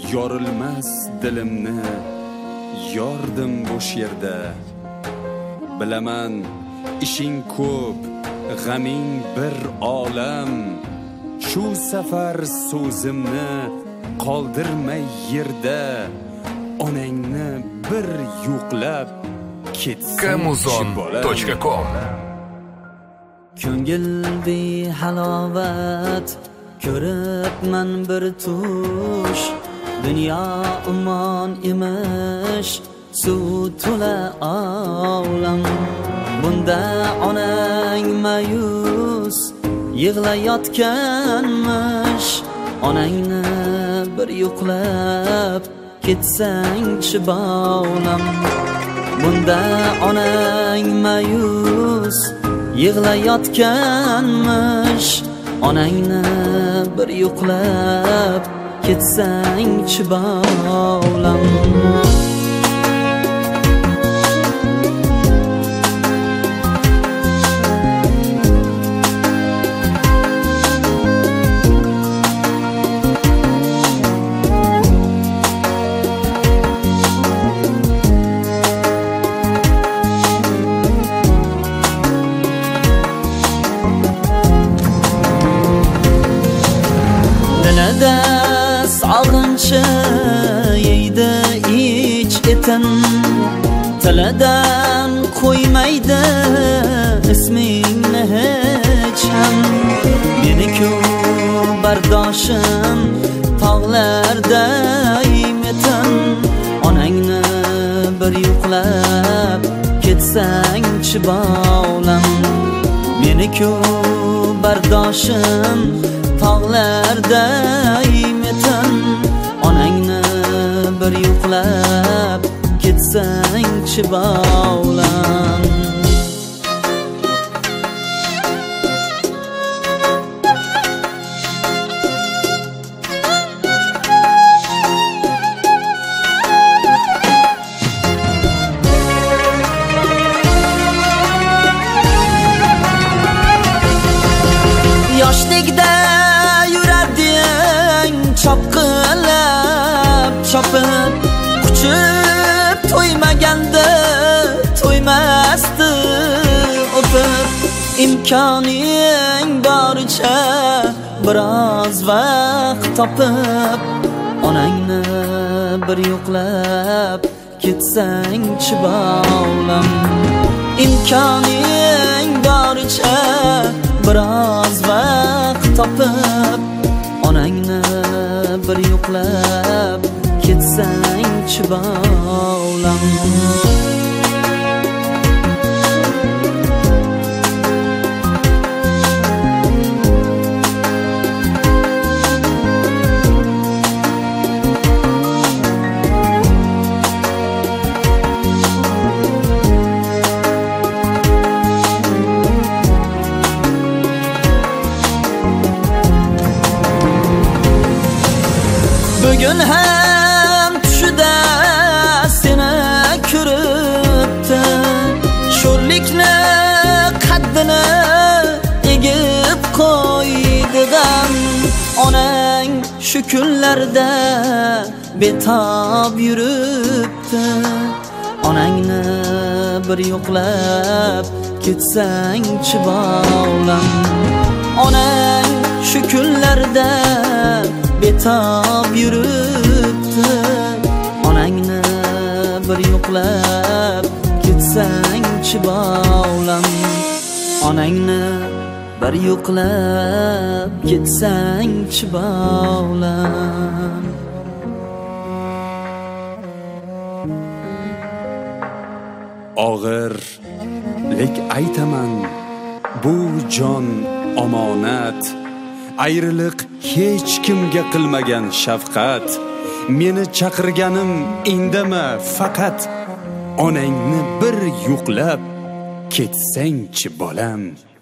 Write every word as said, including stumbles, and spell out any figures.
yorilmas dilimni yordim bo'sh yerda. Bilaman ishing ko'p, g'aming bir olam. Shu safar so'zimni qoldirmay yerda. Onangni bir yo'qlab ketsang kamuzon точка com. Ko'ngil behalovat ko'ribman bir tush. Dunyo umon emish, suv to'la olam. Bunda onang mayus yig'layotganmish. Onangni bir yo'qlab ketsang-chi bolam. Bunda onang mayus yig'layotganmish. Onangni bir yo'qlab ketsang-chi bolam. Sog'inchi yeydi ich etin, tilidan qo'ymaydi ismingni hech ham. Meni-ku bardoshim tog'larday metin. Onangni bir yo'qlab ketsang-chi bolam. Meni-ku bardoshim tog'larday metin. Onangni bir yo'qlab ketsang-chi bolam. Yoshlikda chopqilab chopib quchib to'ymaganda to'ymasdi o'pib. Imkoning boricha biroz vaqt topib onangni bir yo'qlab ketsang-chi bolam. Imkoning boricha biroz vaqt topib onangni bir yo'qlab ketsang-chi bolam. Bugun ham tushida seni ko'ribdi. Sho'rlikni qaddini egib qo'ydi g'am. Onang shu kunlarda betob yuribdi. Onangni bir yo'qlab ketsang-chi bolam. Onang shu kunlarda betob yuribdi. Onangni bir yo'qlab ketsang-chi bolam. Onangni bir yo'qlab ketsang-chi bolam. Og'ir lek aytaman, bu jon omonat. Ayriliq hech kimga qilmagan shafqat. Meni chaqirganim indama, faqat onangni bir yo'qlab ketsang-chi bolam.